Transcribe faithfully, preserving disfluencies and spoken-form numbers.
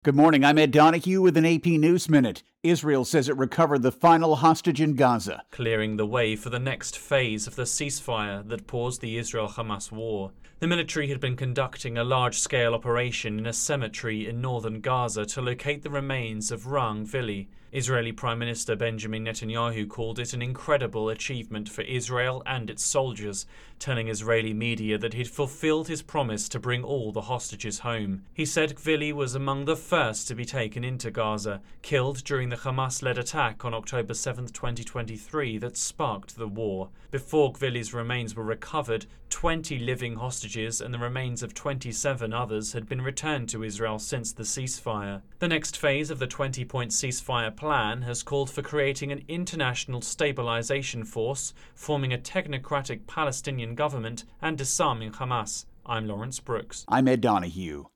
Good morning, I'm Ed Donahue with an A P News Minute. Israel says it recovered the final hostage in Gaza, clearing the way for the next phase of the ceasefire that paused the Israel-Hamas war. The military had been conducting a large-scale operation in a cemetery in northern Gaza to locate the remains of Rang Vili. Israeli Prime Minister Benjamin Netanyahu called it an incredible achievement for Israel and its soldiers, telling Israeli media that he'd fulfilled his promise to bring all the hostages home. He said Vili was among the first to be taken into Gaza, killed during the Hamas-led attack on October seventh, twenty twenty-three that sparked the war. Before Gvili's remains were recovered, twenty living hostages and the remains of twenty-seven others had been returned to Israel since the ceasefire. The next phase of the twenty-point ceasefire plan has called for creating an international stabilization force, forming a technocratic Palestinian government and disarming Hamas. I'm Lawrence Brooks. I'm Ed Donahue.